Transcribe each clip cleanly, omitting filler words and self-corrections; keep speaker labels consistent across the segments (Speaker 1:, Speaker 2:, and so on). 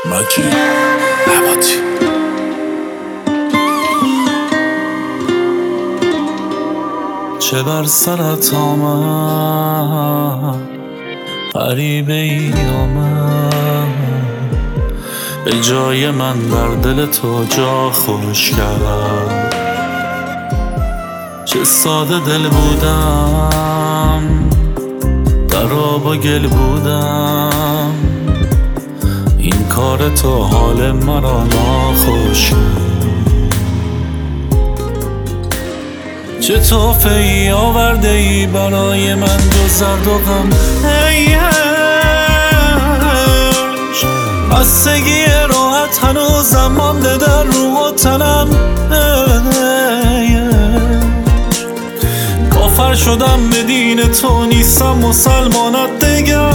Speaker 1: مجید نباتی. چه بر سرت آمد غریبه ای آمد، به جای من در دل تو جا خوش کرد. چه ساده دل بودم، در آب و گل بودم، این کار تو حال مرا ناخوش کرد. چه تحفه ای آورده ای برای من جز زرد و غم، ای عشق بستگی راحت هنوزم مانده در روح و تنم. ای عشق کافر شدم به دین تو، نیستم مسلمانت دگر.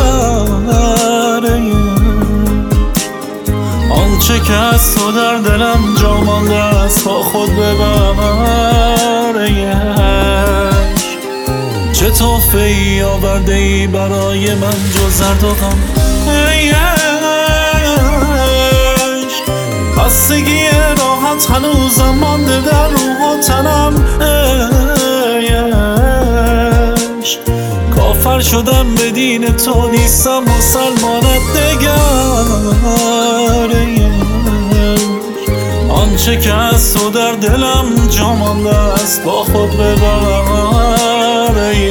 Speaker 1: آنچه که از تو در دلم جا مانده است با خود ببر. ای عشق چه تحفه ای آورده ای برای من جز زرد و غم، ای عشق بستگی راحت هنوزم مانده در روح و تنم. ای عشق کافر شدم به دین تو، نیستم مسلمانت دگر. آنچه که از تو در دلم جا مانده است با خود ببر. ای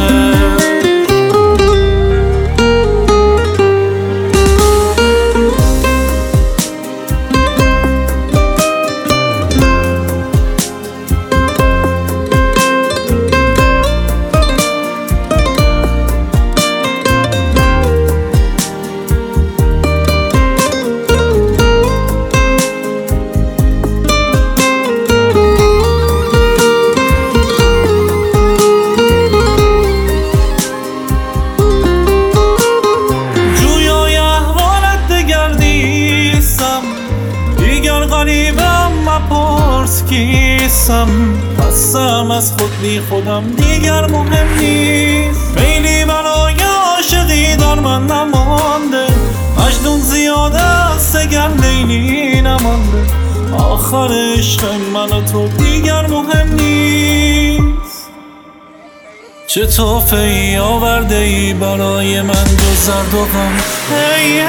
Speaker 1: غریبم مپرس کیستم، خستم از خود بی خودم دیگر مهم نیست. میلی برای عاشقی در من نمانده، مجنون زیاده است اگر لیلی نمانده. آخر عشق من و تو دیگر مهم نیست. چه تحفه ای آورده ای برای من جز زرد و غم، ای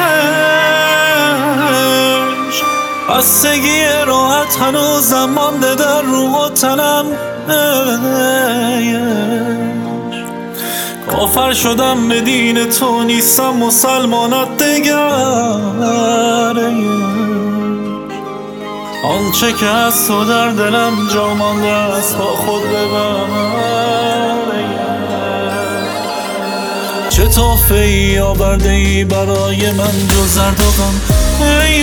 Speaker 1: بستگی راحت هنوزم مانده در روح و تنم. ای عشق کافر شدم به دین تو، نیستم مسلمانت دگر. آنچه که از تو در دلم جا مانده است با خود ببر. چه تحفه ای آورده ای برای من جز زرد و غم، ای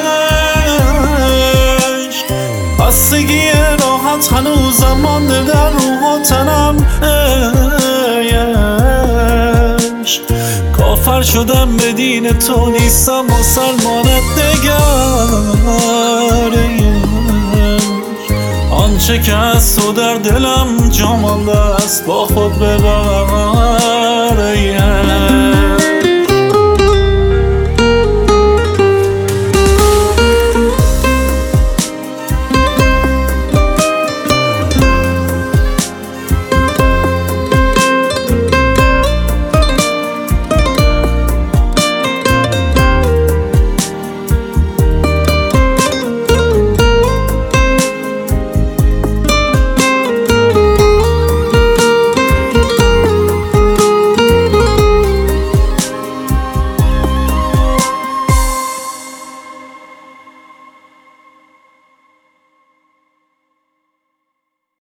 Speaker 1: بستگی راحت هنوزم مانده در روح و تنم. ای عشق کافر شدم به دین تو، نیستم مسلمانت دگر. آنچه که از تو در دلم جا مانده است با خود ببر. ای